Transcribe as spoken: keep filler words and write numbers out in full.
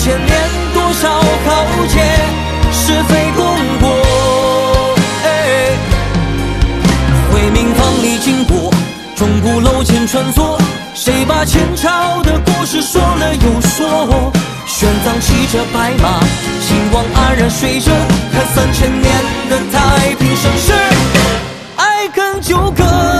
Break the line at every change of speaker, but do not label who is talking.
千年，多少豪杰，是非功过。哎，回民房里经过，钟鼓楼前穿梭，谁把前朝的故事说了又说？玄奘骑着白马，兴亡安然睡着，看三千年的太平盛世，爱恨纠葛。